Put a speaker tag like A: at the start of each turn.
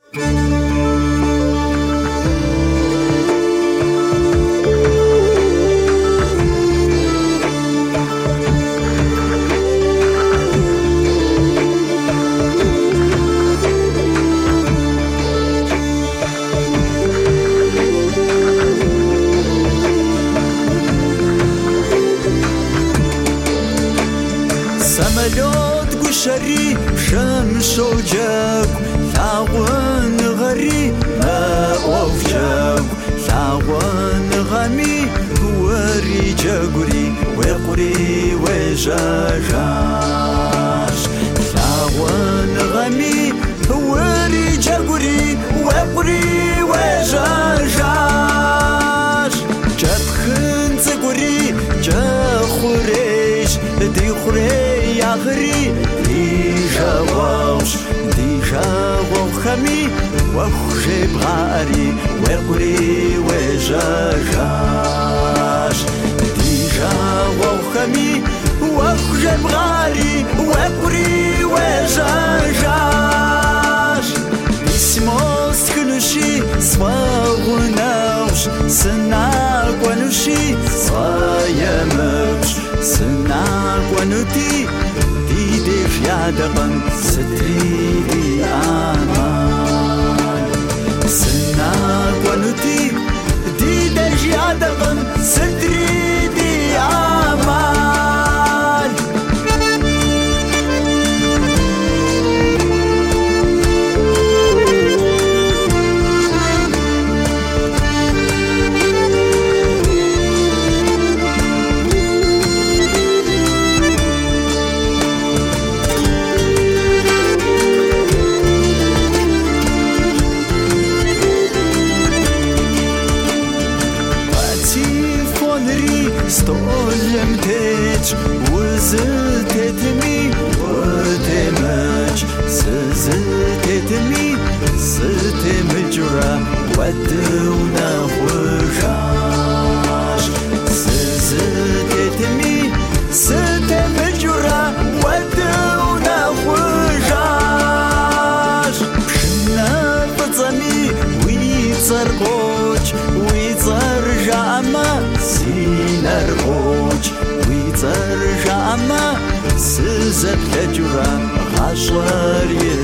A: самолет гушари шамшоджак лагун غري أوفجاك لاغوان غامي وري جاغوري وقري وجاجاش لاغوان غامي وري جاغوري وقري وجاجاش جابخن زغوري جاخوريش دي خوري يا غري دي جاواش خمي وخشي بغاري وقري وجاجاش ديجا وخمي وخشي بغاري وقري وجاجاش اسموس كنوشي سواغناوش سناك ونوشي صايموش سناك ونوتي ديديش يادغن ستريدي آمان سناك ونوتي ديديش يادغن ستريدي آمان Stolem tech uztetmi utemach siztetmi sitemjura waduna khujash siztetmi sitemjura waduna khujash shna fatsami witsarqoch witsarjama نرغوج ويترجع ما سزت لجرا غشوار